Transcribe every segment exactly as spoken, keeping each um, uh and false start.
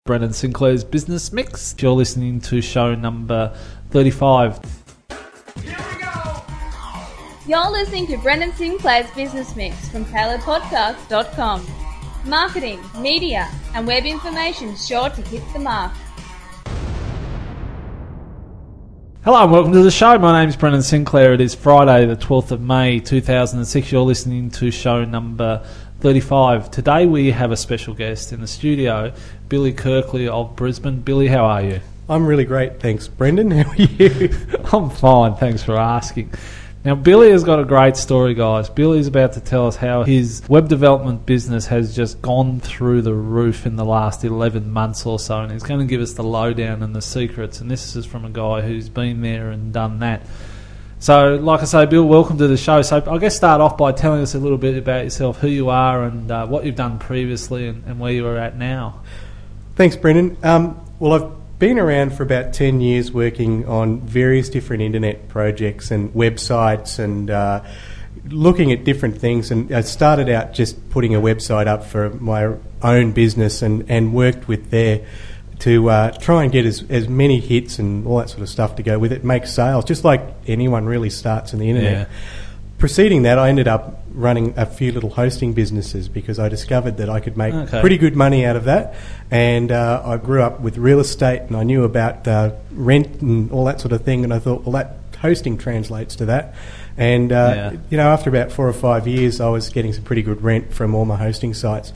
Brendan Sinclair's Business Mix. You're listening to show number thirty-five. Here we go! You're listening to Brendan Sinclair's Business Mix from tailored podcast dot com. Marketing, media, and web information sure to hit the mark. Hello and welcome to the show. My name's Brendan Sinclair. It is Friday the twelfth of May two thousand six. You're listening to show number thirty-five. Today we have a special guest in the studio, Billy Kirkley of Brisbane. Billy, how are you? I'm really great, thanks. Brendan, how are you? I'm fine, thanks for asking. Now, Billy has got a great story, guys. Billy's about to tell us how his web development business has just gone through the roof in the last eleven months or so, and he's going to give us the lowdown and the secrets, and this is from a guy who's been there and done that. So, like I say, Bill, welcome to the show. So, I guess start off by telling us a little bit about yourself, who you are and uh, what you've done previously and, and where you are at now. Thanks, Brendan. Um, well, I've been around for about ten years working on various different internet projects and websites and uh, looking at different things. And I started out just putting a website up for my own business and, and worked with there to uh, try and get as, as many hits and all that sort of stuff to go with it, make sales, just like anyone really starts in the internet. Yeah. Preceding that, I ended up running a few little hosting businesses because I discovered that I could make Okay. pretty good money out of that. And uh, I grew up with real estate and I knew about uh, rent and all that sort of thing. And I thought, well, that hosting translates to that. And, uh, Yeah. you know, after about four or five years, I was getting some pretty good rent from all my hosting sites.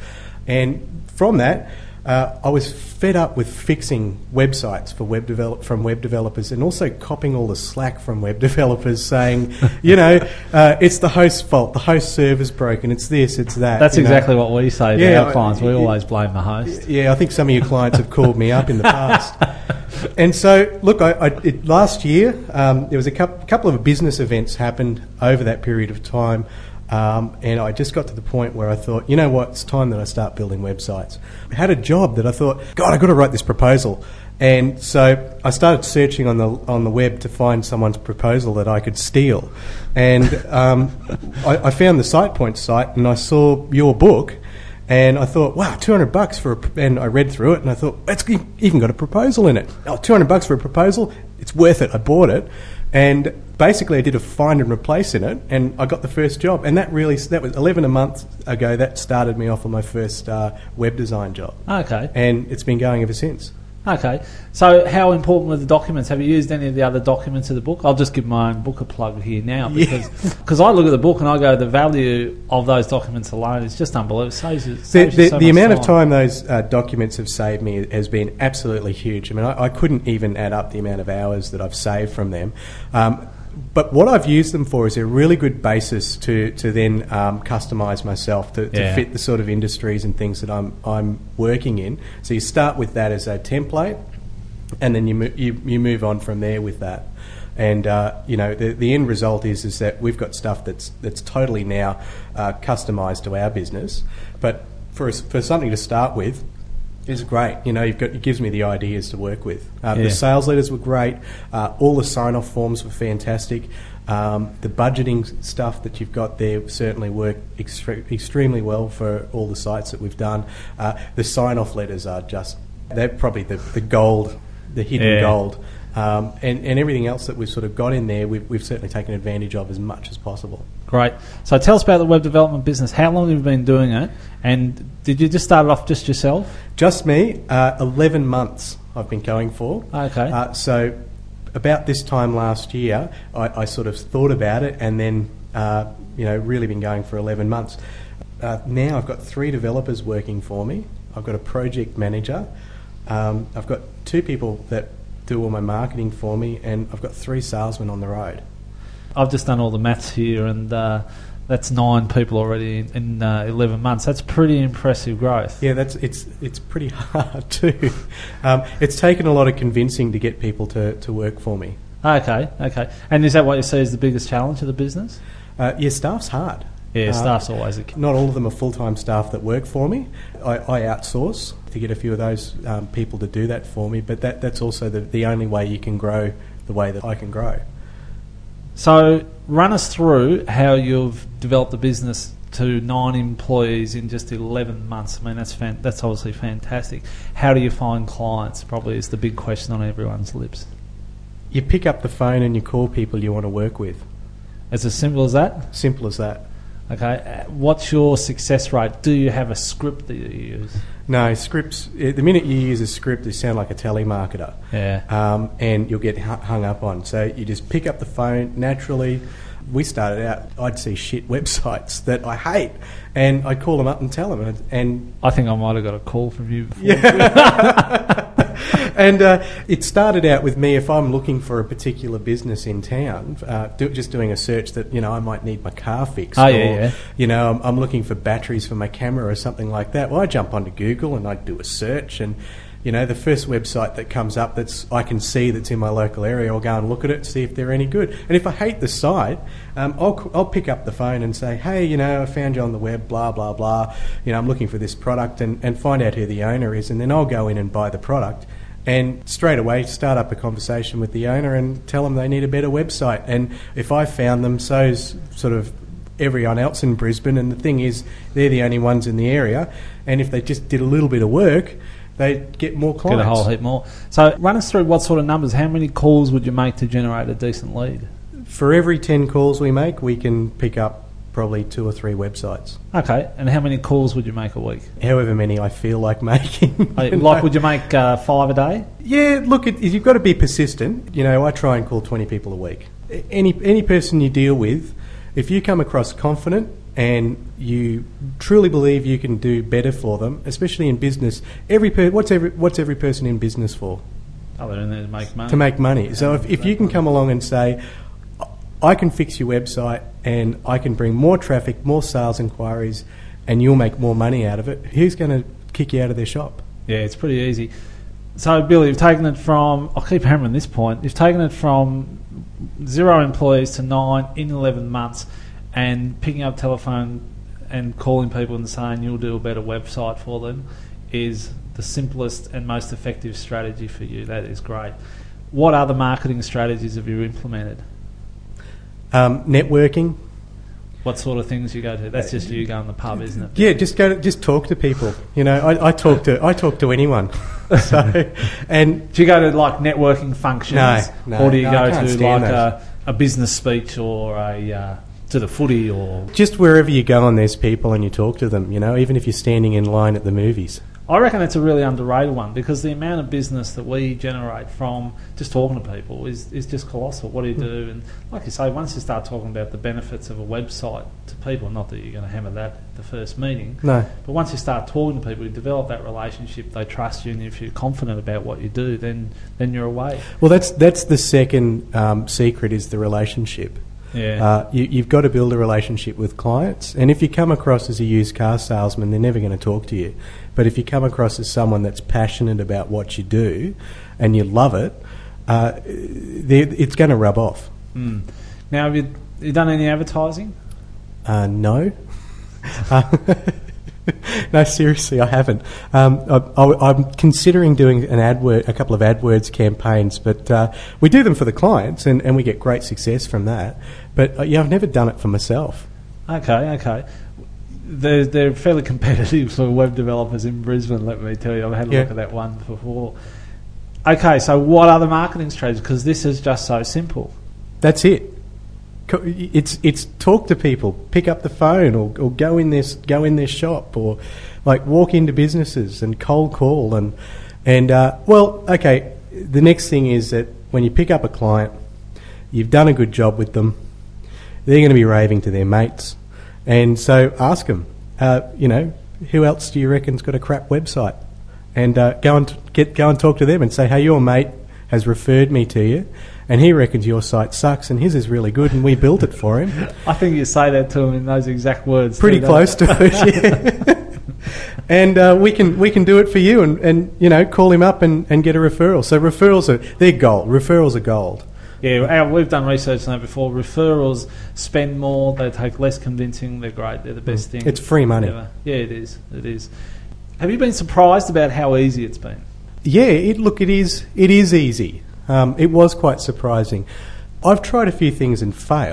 And from that, Uh, I was fed up with fixing websites for web develop from web developers and also copying all the slack from web developers saying, you know, uh, it's the host's fault, the host server's broken, it's this, it's that. That's you know. exactly what we say to Yeah, our clients. We I- always blame the host. Yeah, I think some of your clients have called me up in the past. And so, look, I, I, it, last year um, there was a couple, couple of business events happened over that period of time. Um, and I just got to the point where I thought, you know what, it's time that I start building websites. I had a job that I thought, God, I've got to write this proposal. And so I started searching on the on the web to find someone's proposal that I could steal. And um, I, I found the SitePoint site and I saw your book. And I thought, wow, two hundred bucks for a... Pro- and I read through it and I thought, it's even got a proposal in it. Oh, two hundred bucks for a proposal? It's worth it. I bought it. And basically I did a find and replace in it and I got the first job. And that really... That was eleven a month ago. That started me off on my first uh, web design job. Okay. And it's been going ever since. Okay, so how important were the documents? Have you used any of the other documents of the book? I'll just give my own book a plug here now because because I look at the book and I go, the value of those documents alone is just unbelievable. It saves you, The, saves you the, so the much amount of time those uh, documents have saved me has been absolutely huge. I mean, I, I couldn't even add up the amount of hours that I've saved from them. Um, but what I've used them for is a really good basis to, to then um, customise myself to, to Yeah. fit the sort of industries and things that I'm I'm working in. So you start with that as a template, and then you mo- you, you move on from there with that. And uh, you know the the end result is is that we've got stuff that's that's totally now uh, customised to our business. But for us, for something to start with, is great. You know, you've got it gives me the ideas to work with. Uh, Yeah. The sales letters were great. Uh, all the sign-off forms were fantastic. Um, the budgeting s- stuff that you've got there certainly worked extre- extremely well for all the sites that we've done. Uh, the sign-off letters are just they're probably the, the gold, the hidden Yeah. gold. Um, and, and everything else that we've sort of got in there, we've, we've certainly taken advantage of as much as possible. Great. So tell us about the web development business. How long have you been doing it? And did you just start it off just yourself? Just me, uh, eleven months I've been going for. Okay. Uh, so about this time last year, I, I sort of thought about it and then, uh, you know, really been going for eleven months. Uh, now I've got three developers working for me. I've got a project manager. Um, I've got two people that do all my marketing for me, and I've got three salesmen on the road. I've just done all the maths here, and uh, that's nine people already in, in uh, eleven months. That's pretty impressive growth. Yeah, that's it's it's pretty hard too. Um, it's taken a lot of convincing to get people to, to work for me. Okay, okay. And is that what you see as the biggest challenge of the business? Uh, yeah, staff's hard. Yeah, Uh, staff's always a key. Not all of them are full-time staff that work for me. I, I outsource to get a few of those um, people to do that for me, but that, that's also the, the only way you can grow the way that I can grow. So run us through how you've developed the business to nine employees in just eleven months. I mean, that's fan- that's obviously fantastic. How do you find clients? Probably is the big question on everyone's lips. You pick up the phone and you call people you want to work with. It's as simple as that? Simple as that. Okay. Uh, What's your success rate? Do you have a script that you use? No, scripts, eh, the minute you use a script, you sound like a telemarketer. Yeah. Um, and you'll get hu- hung up on. So you just pick up the phone naturally. We started out, I'd see shit websites that I hate, and I'd call them up and tell them. And, and I think I might have got a call from you before. Yeah. And uh, it started out with me, if I'm looking for a particular business in town, uh, do, just doing a search that, you know, I might need my car fixed. Oh, or, yeah, yeah. you know, I'm, I'm looking for batteries for my camera or something like that. Well, I jump onto Google and I do a search, and, you know, the first website that comes up that's I can see that's in my local area, I'll go and look at it, see if they're any good. And if I hate the site, um, I'll, I'll pick up the phone and say, hey, you know, I found you on the web, blah, blah, blah. You know, I'm looking for this product, and, and find out who the owner is, and then I'll go in and buy the product. And straight away start up a conversation with the owner and tell them they need a better website. And if I found them, so's sort of everyone else in Brisbane. And the thing is, they're the only ones in the area. And if they just did a little bit of work, they'd get more clients. Get a whole heap more. So run us through what sort of numbers. How many calls would you make to generate a decent lead? For every ten calls we make, we can pick up probably two or three websites. Okay, and how many calls would you make a week? However many I feel like making. Like, would you make uh, five a day? Yeah, look, it, you've got to be persistent. You know, I try and call twenty people a week. Any any person you deal with, if you come across confident and you truly believe you can do better for them, especially in business, every per, what's every what's every person in business for? Oh, they're in there to make money. To make money. So if, if you can come along and say, I can fix your website and I can bring more traffic, more sales inquiries, and you'll make more money out of it, who's going to kick you out of their shop? Yeah, it's pretty easy. So, Billy, you've taken it from, I'll keep hammering this point, you've taken it from zero employees to nine in eleven months, and picking up telephone and calling people and saying you'll do a better website for them is the simplest and most effective strategy for you. That is great. What other marketing strategies have you implemented? Um, networking. What sort of things you go to? That's just you going to the pub, isn't it? Yeah, just go to, just talk to people. You know, I, I talk to I talk to anyone. So, and do you go to like networking functions? No, no, or do you no, go I can't to stand like those. a, a business speech or a uh, to the footy or? Just wherever you go and there's people and you talk to them. You know, even if you're standing in line at the movies. I reckon it's a really underrated one, because the amount of business that we generate from just talking to people is, is just colossal. What do you do? And like you say, once you start talking about the benefits of a website to people, not that you're going to hammer that at the first meeting, No. but once you start talking to people, you develop that relationship, they trust you, and if you're confident about what you do, then, then you're away. Well, that's that's the second um, secret is the relationship. Yeah. Uh, you, you've got to build a relationship with clients, and if you come across as a used car salesman, they're never going to talk to you. But if you come across as someone that's passionate about what you do and you love it, uh, it's going to rub off. Mm. Now, have you, you done any advertising? Uh, no. uh, no, seriously, I haven't. Um, I, I, I'm considering doing an AdWord, a couple of AdWords campaigns, but uh, we do them for the clients, and, and we get great success from that. But uh, yeah, I've never done it for myself. Okay, okay. They're, they're fairly competitive for web developers in Brisbane, let me tell you. I've had a Yeah. look at that one before. Okay, so what other marketing strategies? Because this is just so simple. That's it. Co- It's it's talk to people, pick up the phone, or, or go in their go in their shop, or like walk into businesses and cold call, and and uh, well, okay. The next thing is that when you pick up a client, you've done a good job with them. They're going to be raving to their mates, and so ask them, uh, you know, who else do you reckon's got a crap website? And uh, go and t- get go and talk to them and say, hey, your mate has referred me to you, and he reckons your site sucks and his is really good, and we built it for him. I think you say that to him in those exact words. Pretty too, close to it, yeah. And uh, we can we can do it for you, and, and you know, call him up and, and get a referral. So referrals are they're gold. Referrals are gold. Yeah, our- we've done research on that before. Referrals spend more, they take less convincing, they're great, they're the best thing. It's free money. ever. Yeah, it is. It is. Have you been surprised about how easy it's been? Yeah, it, look, it is it is easy. Um, it was quite surprising. I've tried a few things and failed,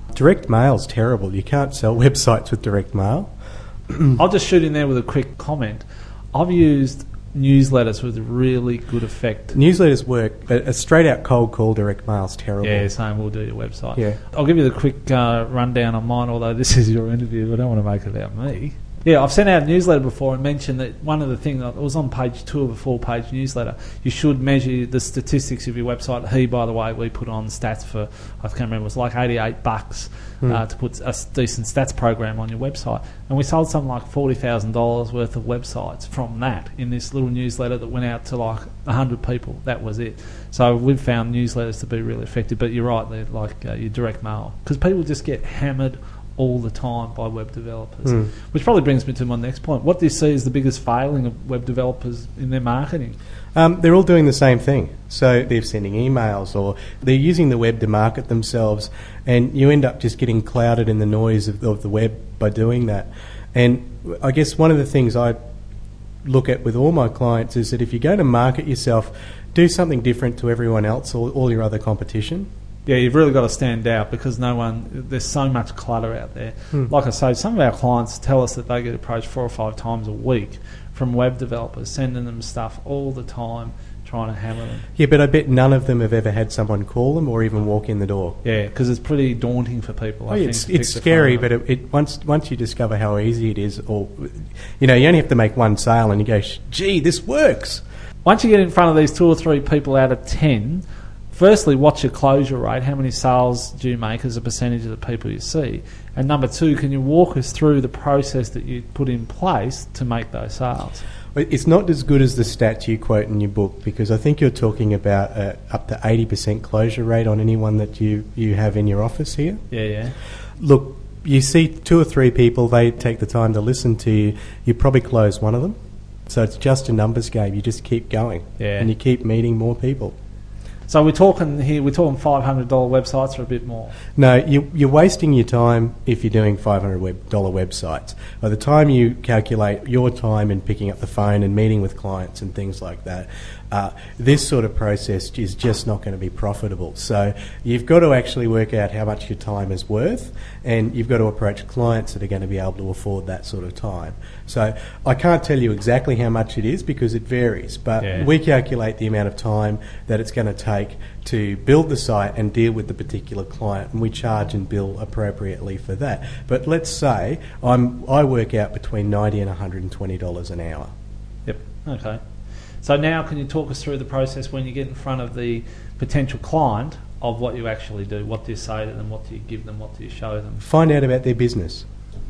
Direct mail's terrible. You can't sell websites with direct mail. I'll just shoot in there with a quick comment. I've used newsletters with really good effect. Newsletters work, but a straight-out cold call direct mail's terrible. Yeah, same. We'll do your website. Yeah. I'll give you the quick uh, rundown on mine, although this is your interview. I don't want to make it about me. Yeah, I've sent out a newsletter before and mentioned that one of the things, it was on page two of a four-page newsletter, you should measure the statistics of your website. He, by the way, we put on stats for, I can't remember, it was like eighty-eight bucks Hmm. uh, to put a decent stats program on your website. And we sold something like forty thousand dollars worth of websites from that in this little newsletter that went out to like one hundred people. That was it. So we've found newsletters to be really effective. But you're right, they're like uh, your direct mail. Because people just get hammered all the time by web developers. Mm. Which probably brings me to my next point. What do you see as the biggest failing of web developers in their marketing? Um, they're all doing the same thing. So they're sending emails or they're using the web to market themselves, and you end up just getting clouded in the noise of, of the web by doing that. And I guess one of the things I look at with all my clients is that if you're going to market yourself, do something different to everyone else or all your other competition. Yeah, you've really got to stand out because no one, there's so much clutter out there. Hmm. Like I say, some of our clients tell us that they get approached four or five times a week from web developers, sending them stuff all the time, trying to hammer them. Yeah, but I bet none of them have ever had someone call them or even walk in the door. Yeah, because it's pretty daunting for people. I Oh, think, it's to pick it's the scary, phone but up. it, it once once you discover how easy it is, or you know, you only have to make one sale and you go, gee, this works. Once you get in front of these two or three people out of ten, firstly, what's your closure rate? How many sales do you make as a percentage of the people you see? And number two, can you walk us through the process that you put in place to make those sales? It's not as good as the stats you quote in your book, because I think you're talking about uh, up to eighty percent closure rate on anyone that you, you have in your office here. Yeah, yeah. Look, you see two or three people, they take the time to listen to you, you probably close one of them. So it's just a numbers game. You just keep going. Yeah. And you keep meeting more people. So we're talking here, we're talking five hundred dollars websites or a bit more. No, you, you're wasting your time if you're doing five hundred dollars websites. By the time you calculate your time in picking up the phone and meeting with clients and things like that, uh, this sort of process is just not going to be profitable. So you've got to actually work out how much your time is worth, and you've got to approach clients that are going to be able to afford that sort of time. So I can't tell you exactly how much it is because it varies, but Yeah. we calculate the amount of time that it's going to take to build the site and deal with the particular client, and we charge and bill appropriately for that. But let's say I'm, I work out between ninety dollars and one hundred twenty dollars an hour. Yep. Okay. So now can you talk us through the process when you get in front of the potential client of what you actually do? What do you say to them? What do you give them? What do you show them? Find out about their business.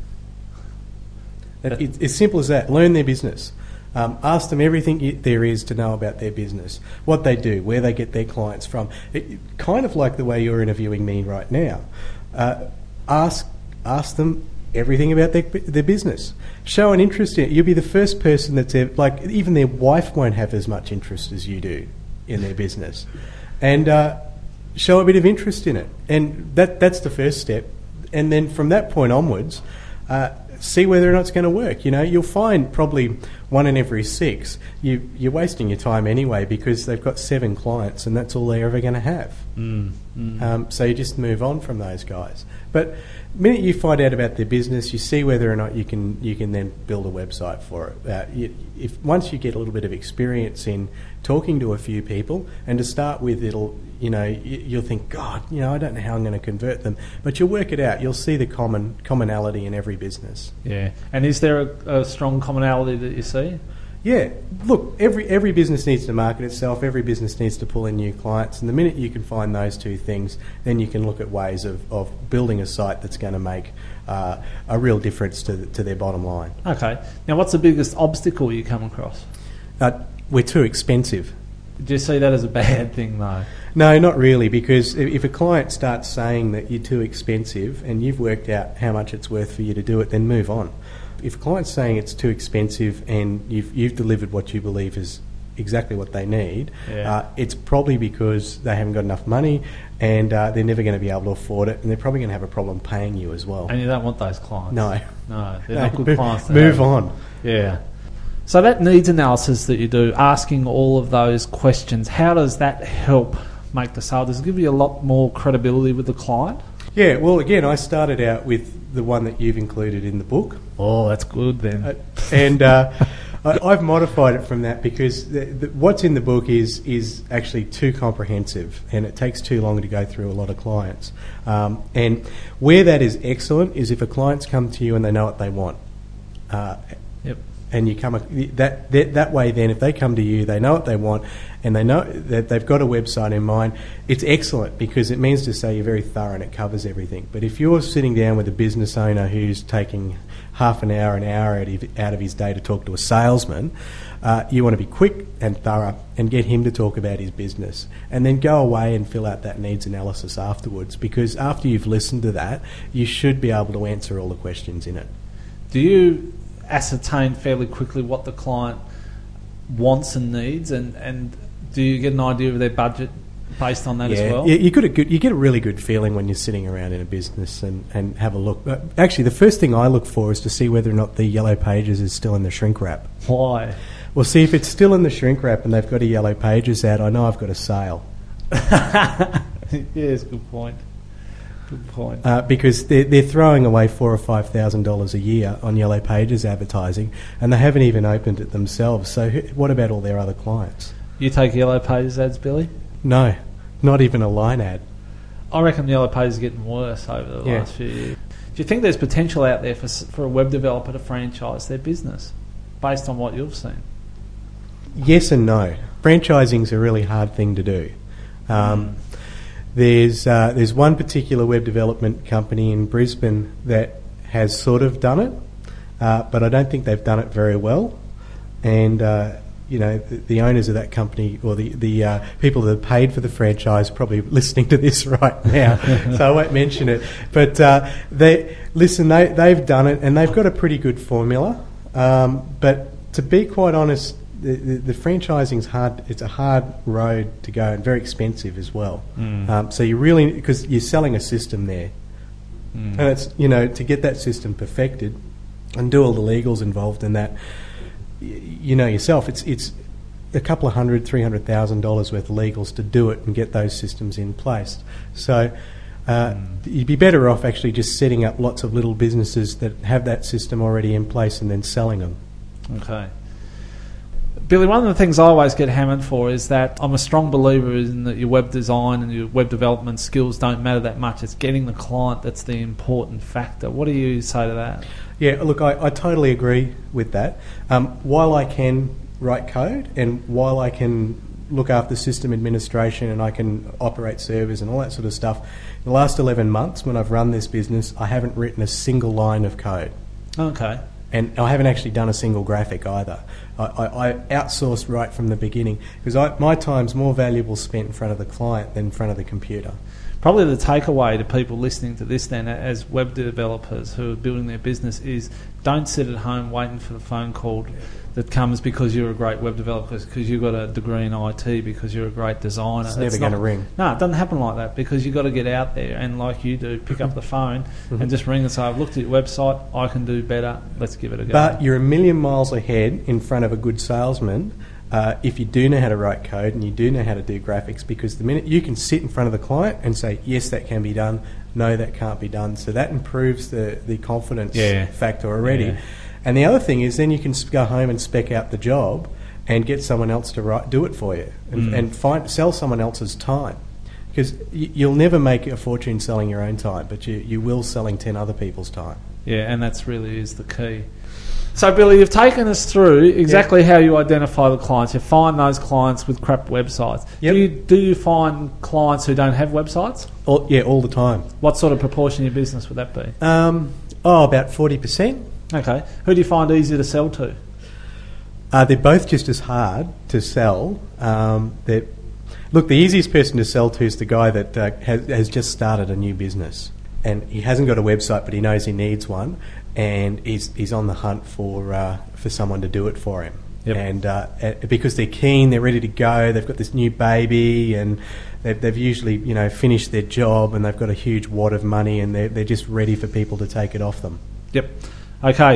That- It's as simple as that. Learn their business. Um, ask them everything y- there is to know about their business, what they do, where they get their clients from. It, kind of like the way you're interviewing me right now. Uh, ask ask them everything about their their business. Show an interest in it. You'll be the first person that's ever, like, even their wife won't have as much interest as you do in their business, and uh, show a bit of interest in it. And that that's the first step. And then from that point onwards, uh, see whether or not it's going to work. You know, you'll find probably one in every six, you, you're wasting your time anyway because they've got seven clients and that's all they're ever going to have. Mm, mm. Um, so you just move on from those guys. But the minute you find out about their business, you see whether or not you can you can then build a website for it. Uh, you, if once you get a little bit of experience in talking to a few people, and to start with, it'll you know you, you'll think, God, you know, I don't know how I'm going to convert them, but you'll work it out. You'll see the common commonality in every business. Yeah. And is there a, a strong commonality that you see? Yeah, look, every every business needs to market itself. Every business needs to pull in new clients. And the minute you can find those two things, then you can look at ways of, of building a site that's going to make uh, a real difference to the, to their bottom line. Okay. Now, what's the biggest obstacle you come across? Uh, we're too expensive. Do you see that as a bad thing, though? No, not really, because if if a client starts saying that you're too expensive and you've worked out how much it's worth for you to do it, then move on. If a client's saying it's too expensive and you've, you've delivered what you believe is exactly what they need, Yeah. uh, it's probably because they haven't got enough money and uh, they're never going to be able to afford it, and they're probably going to have a problem paying you as well. And you don't want those clients. No. No, they're No, not good move, clients to move have. on. Yeah. So that needs analysis that you do, asking all of those questions, how does that help make the sale? Does it give you a lot more credibility with the client? Yeah, well, again, I started out with the one that you've included in the book. Oh, that's good then. Uh, and uh, I, I've modified it from that because the, the, what's in the book is is actually too comprehensive and it takes too long to go through a lot of clients. Um, and where that is excellent is if a client's come to you and they know what they want. Uh, Yep. And you come that, that that way. Then, if they come to you, they know what they want, and they know that they've got a website in mind. It's excellent because it means to say you're very thorough and it covers everything. But if you're sitting down with a business owner who's taking half an hour, an hour out of, out of his day to talk to a salesman, uh, you want to be quick and thorough and get him to talk about his business, and then go away and fill out that needs analysis afterwards. Because after you've listened to that, you should be able to answer all the questions in it. Do you ascertain fairly quickly what the client wants and needs, and, and do you get an idea of their budget based on that yeah, as well? Yeah, you get a good, you get a really good feeling when you're sitting around in a business and, and have a look. But actually, the first thing I look for is to see whether or not the Yellow Pages is still in the shrink wrap. Why? Well, see, if it's still in the shrink wrap and they've got a Yellow Pages out, I know I've got a sale. Yes, good point. Good point. Uh, because they're, they're throwing away four or five thousand dollars a year on Yellow Pages advertising, and they haven't even opened it themselves. So, who, what about all their other clients? You take Yellow Pages ads, Billy? No, not even a line ad. I reckon Yellow Pages are getting worse over the Yeah. last few years. Do you think there's potential out there for s- for a web developer to franchise their business, based on what you've seen? Yes and no. Franchising's a really hard thing to do. Um, mm. There's uh, there's one particular web development company in Brisbane that has sort of done it, uh, but I don't think they've done it very well. And uh, you know, the, the owners of that company, or the the uh, people that paid for the franchise, are probably listening to this right now, so I won't mention it. But uh, they listen. They they've done it, and they've got a pretty good formula. Um, but to be quite honest, The, the, the franchising's hard. It's a hard road to go and very expensive as well. Mm. Um, so you really, because you're selling a system there, mm. and it's, you know, to get that system perfected and do all the legals involved in that, y- you know yourself, it's it's a couple of hundred, three hundred thousand dollars worth of legals to do it and get those systems in place. So uh, mm. you'd be better off actually just setting up lots of little businesses that have that system already in place and then selling them. Okay. Billy, one of the things I always get hammered for is that I'm a strong believer in that your web design and your web development skills don't matter that much. It's getting the client that's the important factor. What do you say to that? Yeah, look, I, I totally agree with that. Um, while I can write code and while I can look after system administration and I can operate servers and all that sort of stuff, in the last eleven months when I've run this business, I haven't written a single line of code. Okay. And I haven't actually done a single graphic either. I, I, I outsourced right from the beginning because I, my time's more valuable spent in front of the client than in front of the computer. Probably the takeaway to people listening to this then as web developers who are building their business is don't sit at home waiting for the phone call that comes because you're a great web developer, because you've got a degree in I T, because you're a great designer. It's never going to ring. No, it doesn't happen like that, because you've got to get out there and, like you do, pick up the phone mm-hmm. and just ring and say, I've looked at your website, I can do better, let's give it a go. But you're a million miles ahead in front of a good salesman uh, if you do know how to write code and you do know how to do graphics, because the minute you can sit in front of the client and say, yes, that can be done, no, that can't be done. So that improves the, the confidence yeah. factor already. Yeah. And the other thing is then you can go home and spec out the job and get someone else to write, do it for you and, mm. and find sell someone else's time. Because y- you'll never make a fortune selling your own time, but you, you will selling ten other people's time. Yeah, and that's really is the key. So, Billy, you've taken us through exactly yeah. how you identify the clients. You find those clients with crap websites. Yep. Do you do you find clients who don't have websites? All, yeah, all the time. What sort of proportion of your business would that be? Um, oh, about forty percent. Okay. Who do you find easier to sell to? Uh, they're both just as hard to sell. Um, look, the easiest person to sell to is the guy that uh, has, has just started a new business. And he hasn't got a website, but he knows he needs one. And he's he's on the hunt for uh, for someone to do it for him. Yep. And uh, because they're keen, they're ready to go. They've got this new baby, and they've, they've usually you know finished their job, and they've got a huge wad of money, and they're they're just ready for people to take it off them. Yep. Okay.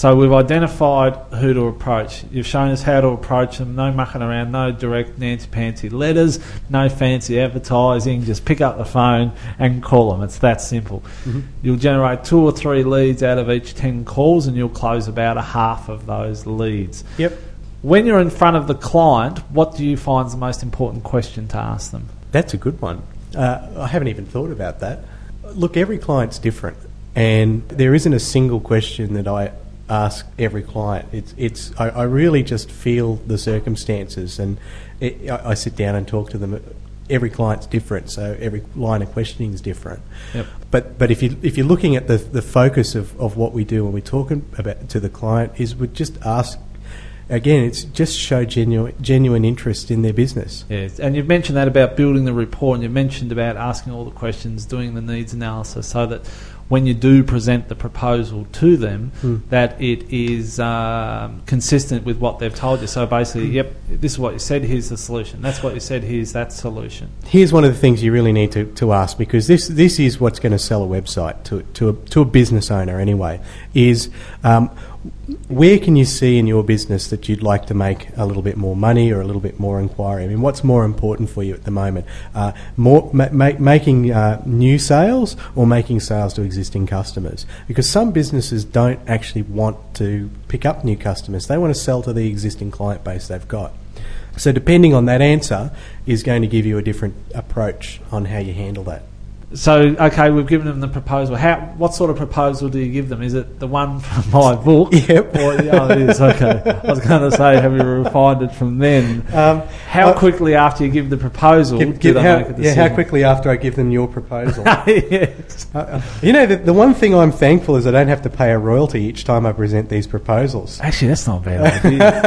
So we've identified who to approach. You've shown us how to approach them. No mucking around, no direct nancy-pantsy letters, no fancy advertising. Just pick up the phone and call them. It's that simple. Mm-hmm. You'll generate two or three leads out of each ten calls, and you'll close about a half of those leads. Yep. When you're in front of the client, what do you find is the most important question to ask them? That's a good one. Uh, I haven't even thought about that. Look, every client's different, and there isn't a single question that I ask every client. It's it's I, I really just feel the circumstances, and it, I, I sit down and talk to them. Every client's different, so every line of questioning is different. Yep. But but if you if you're looking at the the focus of, of what we do when we're talking about to the client is we just ask. Again, it's just show genuine genuine interest in their business. Yes, and you've mentioned that about building the rapport, and you've mentioned about asking all the questions, doing the needs analysis, so that when you do present the proposal to them, mm. that it is um, consistent with what they've told you. So basically, yep, this is what you said, here's the solution. That's what you said, here's that solution. Here's one of the things you really need to, to ask, because this this is what's going to sell a website to, to, a, to a business owner anyway, is um, where can you see in your business that you'd like to make a little bit more money or a little bit more inquiry? I mean, what's more important for you at the moment? Uh, more ma- ma- making uh, new sales or making sales to existing customers? Because some businesses don't actually want to pick up new customers. They want to sell to the existing client base they've got. So depending on that answer is going to give you a different approach on how you handle that. So, okay, we've given them the proposal. How? What sort of proposal do you give them? Is it the one from my book? Yep. Or, oh, it is, okay. I was going to say, have you refined it from then? Um, how uh, quickly after you give the proposal give, do they how, make a decision? Yeah, how quickly after I give them your proposal? Yes. Uh, you know, the, the one thing I'm thankful is I don't have to pay a royalty each time I present these proposals. Actually, that's not a bad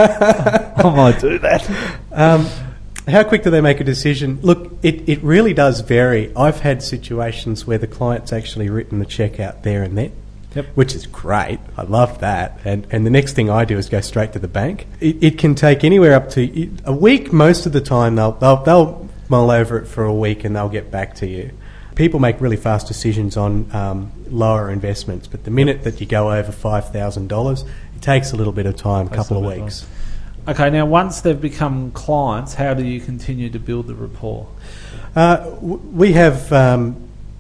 idea. I might do that. Um, How quick do they make a decision? Look, it, it really does vary. I've had situations where the client's actually written the cheque out there and then, yep. which is great. I love that. And and the next thing I do is go straight to the bank. It, it can take anywhere up to a week. Most of the time, they'll, they'll they'll mull over it for a week and they'll get back to you. People make really fast decisions on um, lower investments, but the minute that you go over five thousand dollars, it takes a little bit of time, a couple of weeks. Okay, now once they've become clients, how do you continue to build the rapport? Uh, w- we have um,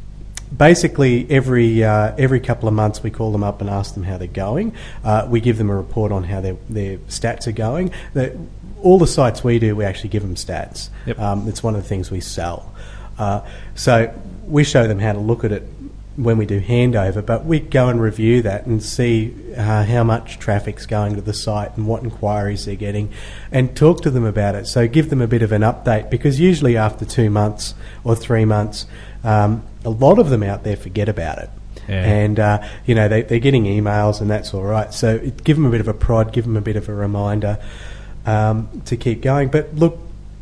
basically every uh, every couple of months we call them up and ask them how they're going. Uh, we give them a report on how their their stats are going. The, all the sites we do, we actually give them stats. Yep. Um, it's one of the things we sell. Uh, so we show them how to look at it when we do handover, but we go and review that and see uh, how much traffic's going to the site and what inquiries they're getting and talk to them about it. So give them a bit of an update, because usually after two months or three months, um, a lot of them out there forget about it. Yeah. And, uh, you know, they, they're getting emails and that's all right. So it, give them a bit of a prod, give them a bit of a reminder um, to keep going. But look,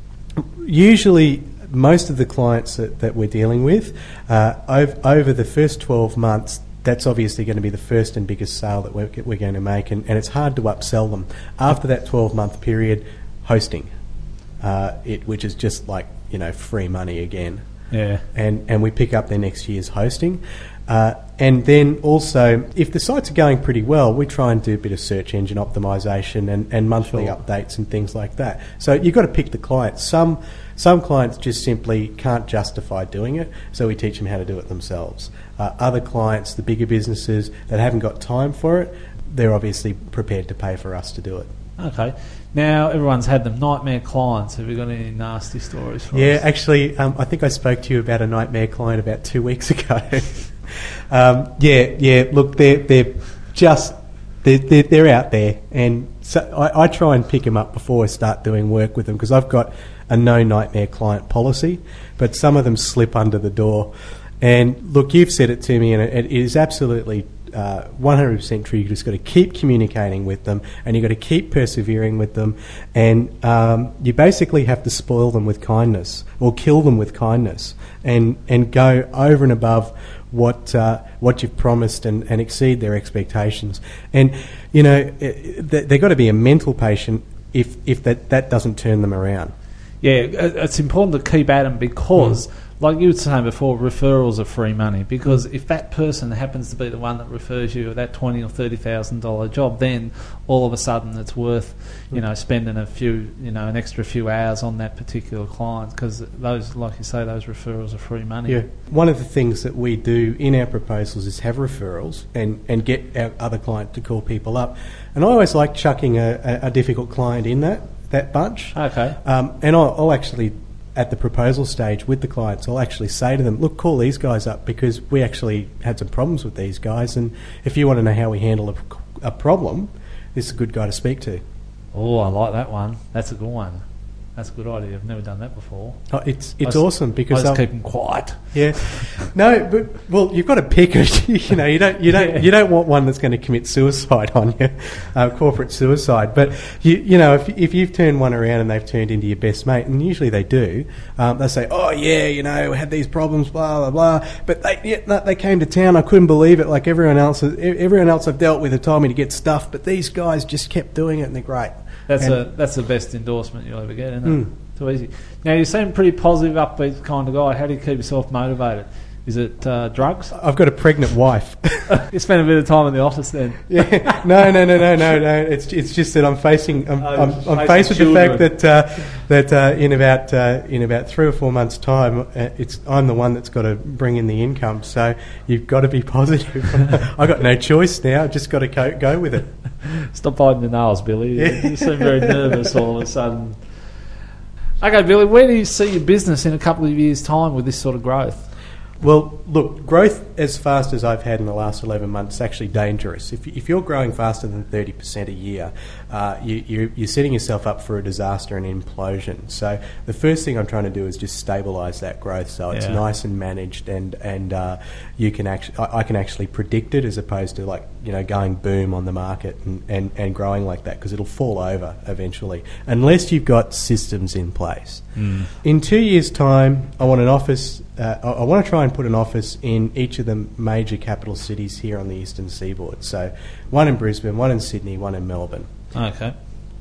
usually most of the clients that, that we're dealing with, uh, over, over the first twelve months, that's obviously going to be the first and biggest sale that we're, we're going to make, and, and it's hard to upsell them. After that twelve-month period, hosting, uh, it which is just like, you know, free money again. Yeah. And, and we pick up their next year's hosting. Uh, and then also, if the sites are going pretty well, we try and do a bit of search engine optimization and, and monthly Sure. updates and things like that. So you've got to pick the clients. Some some clients just simply can't justify doing it, so we teach them how to do it themselves. Uh, other clients, the bigger businesses that haven't got time for it, they're obviously prepared to pay for us to do it. Okay. Now, everyone's had them nightmare clients. Have you got any nasty stories for Yeah, us? actually, um, I think I spoke to you about a nightmare client about two weeks ago. um, yeah, yeah, look, they're, they're just, they're, they're, they're out there. And so I, I try and pick them up before I start doing work with them, because I've got a no nightmare client policy, but some of them slip under the door. And look, you've said it to me, and it, it is absolutely uh, one hundred percent true. You've just got to keep communicating with them, and you've got to keep persevering with them, and um, you basically have to spoil them with kindness or kill them with kindness, and, and go over and above what uh, what you've promised and, and exceed their expectations. And, you know, they've got to be a mental patient if, if that, that doesn't turn them around. yeah, it- it's important to keep at them because, Mm. like you were saying before, referrals are free money. Because if that person happens to be the one that refers you that twenty or thirty thousand dollar job, then all of a sudden it's worth, you know, spending a few, you know, an extra few hours on that particular client because those, like you say, those referrals are free money. Yeah. One of the things that we do in our proposals is have referrals and, and get our other client to call people up. And I always like chucking a, a, a difficult client in that, that bunch. Okay. Um, and I'll, I'll actually, at the proposal stage with the clients, I'll actually say to them, look, call these guys up because we actually had some problems with these guys. And if you want to know how we handle a, a problem, this is a good guy to speak to. Oh, I like that one. That's a good one. That's a good idea. I've never done that before. Oh, it's it's I just- awesome I because just they'll- keep them quiet. yeah, no, but well, you've got to pick it. You know, you don't you don't Yeah. you don't want one that's going to commit suicide on you, uh, corporate suicide. But you you know, if if you've turned one around and they've turned into your best mate, and usually they do, um, they say, oh yeah, you know, we had these problems, blah blah blah. But they yeah, no, they came to town. I couldn't believe it. Like everyone else, everyone else I've dealt with have told me to get stuff, but these guys just kept doing it, and they're great. That's And- a that's the best endorsement you'll ever get, isn't it? Mm. Too easy. Now you seem pretty positive, upbeat kind of guy. How do you keep yourself motivated? Is it uh, drugs? I've got a pregnant wife. You spend a bit of time in the office then. Yeah, no, no, no, no, no, no. It's it's just that I'm facing I'm, Oh, I'm, facing I'm faced with the fact children. that uh, that uh, in about uh, in about three or four months' time, uh, it's I'm the one that's got to bring in the income. So you've got to be positive. I've got no choice now. I've just got to go, go with it. Stop biting the nails, Billy. You- Yeah. You seem very nervous all of a sudden. Okay, Billy, where do you see your business in a couple of years' time with this sort of growth? Well, look, growth as fast as I've had in the last eleven months is actually dangerous. If, if you're growing faster than thirty percent a year, uh, you, you're, you're setting yourself up for a disaster and implosion. So the first thing I'm trying to do is just stabilise that growth so it's Yeah. nice and managed and, and uh, you can actually, I, I can actually predict it as opposed to like, you know, going boom on the market and, and, and growing like that because it'll fall over eventually unless you've got systems in place. Mm. In two years' time, I want an office. Uh, I, I want to try and put an office in each of the major capital cities here on the eastern seaboard. So, one in Brisbane, one in Sydney, one in Melbourne. Okay.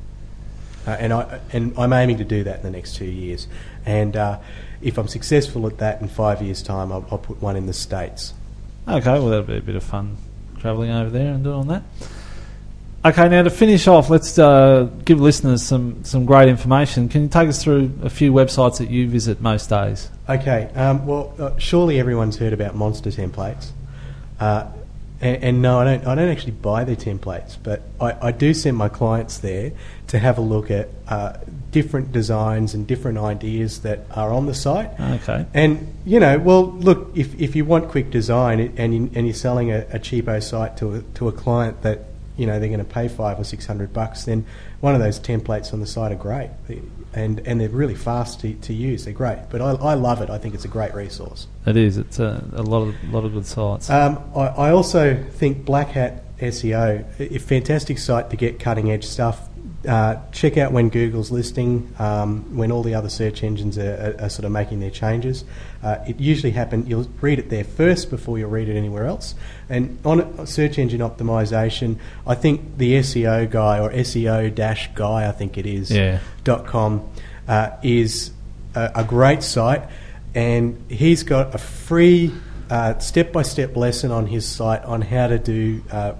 Uh, and I and I'm aiming to do that in the next two years. And uh, if I'm successful at that in five years' time, I'll, I'll put one in the States. Okay, well, that'll be a bit of fun travelling over there and doing that. Okay, now to finish off, let's uh, give listeners some, some great information. Can you take us through a few websites that you visit most days? Okay. Um, well, uh, surely everyone's heard about Monster templates. Uh, and, and no, I don't. I don't actually buy their templates, but I, I do send my clients there to have a look at uh, different designs and different ideas that are on the site. Okay. And you know, well, look, if if you want quick design and you, and you're selling a, a cheapo site to a, to a client that you know they're going to pay five or six hundred bucks, then one of those templates on the site are great, and and they're really fast to, to use. They're great, but I, I love it. I think it's a great resource. It is. It's a, a lot of lot of good sites. Um, I, I also think Black Hat S E O, a fantastic site to get cutting edge stuff. Uh, check out when Google's listing, um, when all the other search engines are, are, are sort of making their changes. Uh, it usually happens, you'll read it there first before you'll read it anywhere else. And on search engine optimization, I think the S E O guy, or S E O-guy, I think it is, Yeah. dot com, uh, is a, a great site. And he's got a free uh, step-by-step lesson on his site on how to do uh,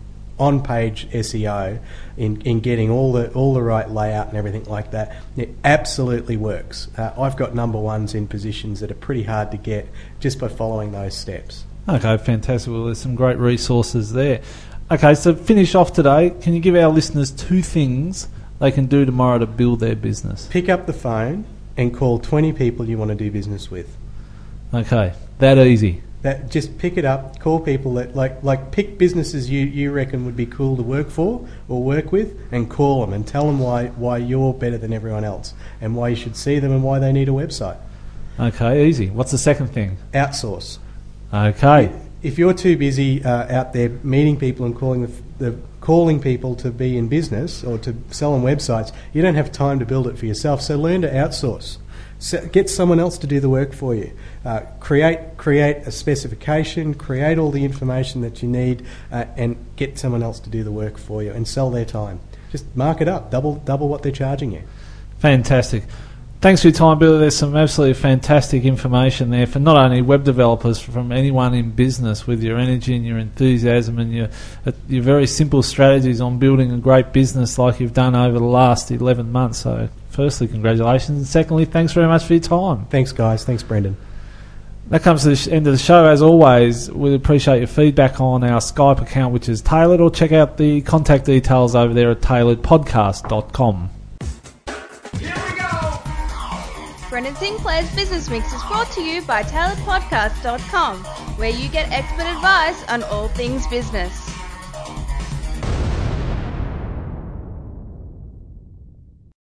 on-page S E O in, in getting all the all the right layout and everything like that. It absolutely works. Uh, I've got number ones in positions that are pretty hard to get just by following those steps. Okay, fantastic. Well, there's some great resources there. Okay, so finish off today. Can you give our listeners two things they can do tomorrow to build their business? Pick up the phone and call twenty people you want to do business with. Okay, that easy. That just pick it up, call people that like like pick businesses you, you reckon would be cool to work for or work with, and call them and tell them why why you're better than everyone else and why you should see them and why they need a website. Okay, easy. What's the second thing? Outsource. Okay. If you're too busy uh, out there meeting people and calling the, the calling people to be in business or to sell on websites, you don't have time to build it for yourself. So learn to outsource. So get someone else to do the work for you. Uh, create create a specification, create all the information that you need, uh, and get someone else to do the work for you and sell their time. Just mark it up, double double what they're charging you. Fantastic. Thanks for your time, Billy. There's some absolutely fantastic information there for not only web developers, from anyone in business, with your energy and your enthusiasm and your uh, your very simple strategies on building a great business like you've done over the last eleven months. So firstly, congratulations. And secondly, thanks very much for your time. Thanks, guys. Thanks, Brendan. That comes to the sh- end of the show. As always, we appreciate your feedback on our Skype account, which is Tailored, or check out the contact details over there at tailored podcast dot com. Here we go. Brendan Sinclair's Business Mix is brought to you by tailored podcast dot com, where you get expert advice on all things business.